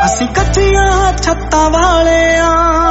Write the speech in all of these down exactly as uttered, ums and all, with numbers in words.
ਅਸੀਂ ਕੱਚੀਆਂ ਛੱਤਾਂ ਵਾਲੇ ਆ,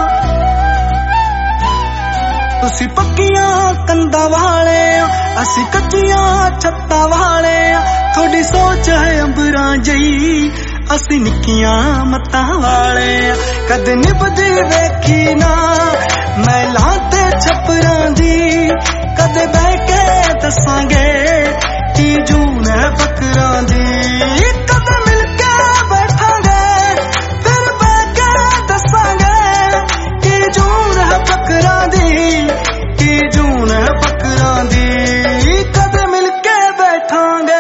ਤੁਸੀਂ ਪੱਕੀਆਂ ਕੰਧਾਂ ਵਾਲੇ ਆ। ਅਸੀਂ ਕੱਚੀਆਂ ਛੱਤਾਂ ਵਾਲੇ ਆ, ਥੋੜੀ ਸੋਚ ਹੈ ਅੰਬਰਾਂ ਜਈ, ਅਸੀਂ ਨਿੱਕੀਆਂ ਮੱਤਾਂ ਵਾਲੇ ਆ। ਕਦੇ ਨਿਭਦੀ ਵੇਖੀ ਨਾ ਮਹਿਲਾਂ ਤੇ ਛੱਪਰਾਂ ਦੀ, ਕਦੇ ਬਹਿ ਕੇ ਦੱਸਾਂਗੇ ਕੀ ਜੂਨ ਹੈ ਬੱਕਰਾਂ ਦੀ। ਕਦੇ ਮਿਲ ਕੇ ਬੈਠਾਂਗੇ ਫਿਰ ਬਹਿ ਕੇ ਦੱਸਾਂਗੇ ਕੀ ਜੂਨ ਹੈ ਬੱਕਰਾਂ ਦੀ, ਕੀ ਜੂਨ ਹੈ ਬੱਕਰਾਂ ਦੀ। ਕਦੇ ਮਿਲ ਕੇ ਬੈਠਾਂਗੇ।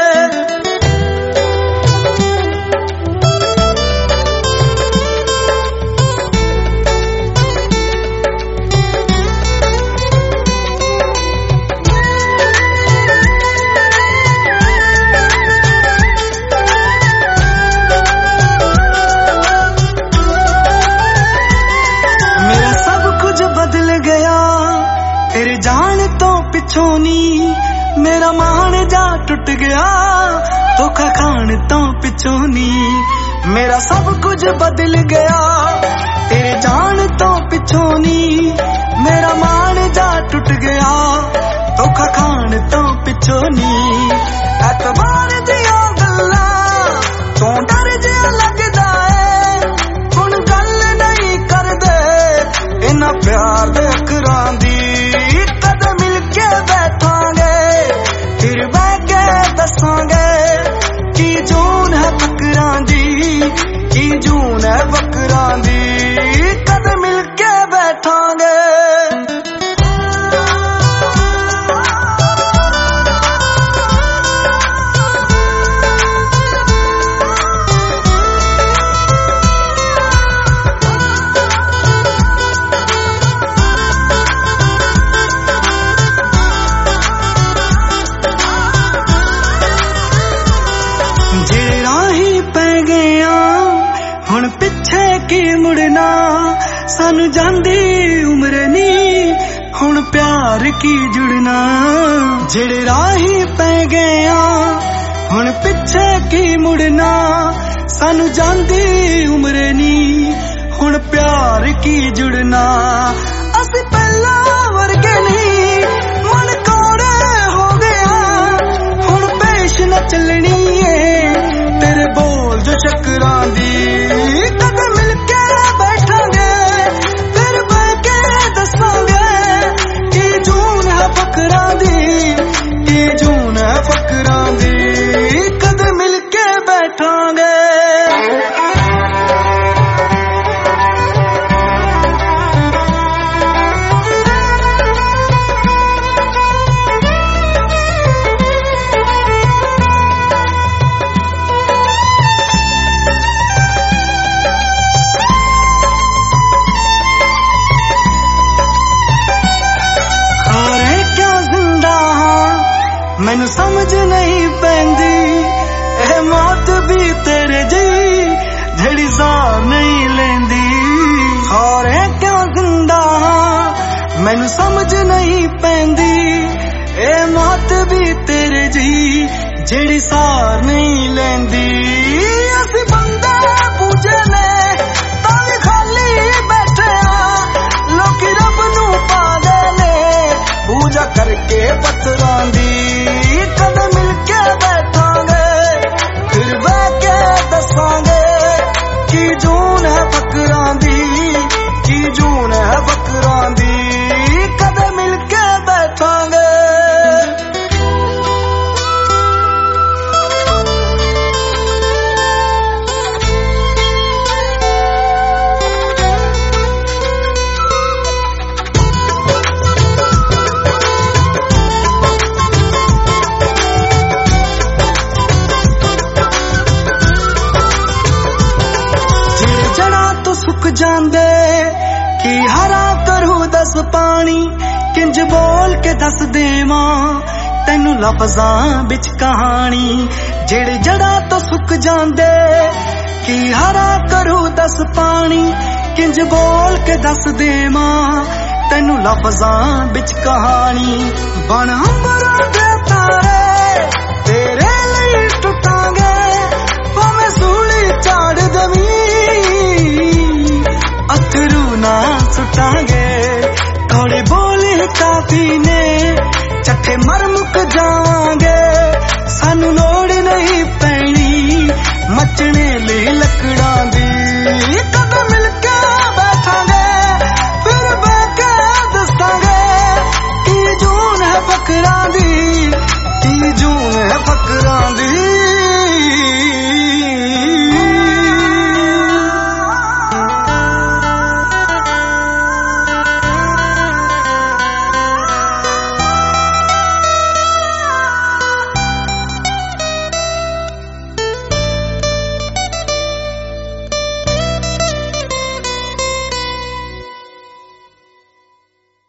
तेरे जान तो पिछों नी मेरा मान जा टुट गया, धोखा खान तो पिछों नी मेरा सब कुछ बदल गया। तेरे जान तो पिछों नी मेरा मान जा टुट गया, धोखा खान तो पिछों नी। एतबार दिया गल्लां तो डर जिहा लगदा है, हुण गल नहीं करदे इन्हां प्यार दे अखरां दी। कदे मिल के बैठांगे फिर बह के दसांगे की जून है बकरां दी, की जून है बकरां दी। कदे मिल के बैठांगे। हुण पिछे की मुड़ना सानू जांदी उम्र नी, हुण प्यार की जुड़ना। जेड़े राही पै गए आ हुण पिछे की मुड़ना सानू जांदी उम्र नी, हुण प्यार की जुड़ना। असी पहला वर्गे नहीं मन कौड़े हो गया, हुण पेश न चलनी है तेरे बोल जो चक्रां दी। कदे मिल के बैठांगे फिर बह के दसांगे की जून है बकरां दी, की जून है बकरां दी। कदे मिल के बैठांगे। मैनू समझ नहीं पैंदी ए मौत भी तेरे जी, जेड़ी साह नहीं लेंदी। खौरे क्यों जिंदा मैनू समझ नहीं पैंदी ए मौत भी तेरे जी, जेड़ी साह नहीं लेंदी। असी बंदे पूजे ने तां वी खाली बैठे आ, लोकी रब नू पागल ने पूजा करके पत्थरां दी। कदे मिल के बैठांगे फिर बह के दसांगे की जून है बकरां दी, की जून है बकरां दी। कदे मिल के बैठांगे। जांदे की हरा करू दस पानी, किंज बोल के दस देवां तैनू लफ्जां बिच कहानी। जेड़े जड़ा तो सुक जांदे की हरा करू दस पानी, किंज बोल के दस देवां तैनू लफ्जां बिच कहानी। बन अंबरां दे तारे तेरे लिए टुटांगे, भावें सूली चाड़ दवीं दी।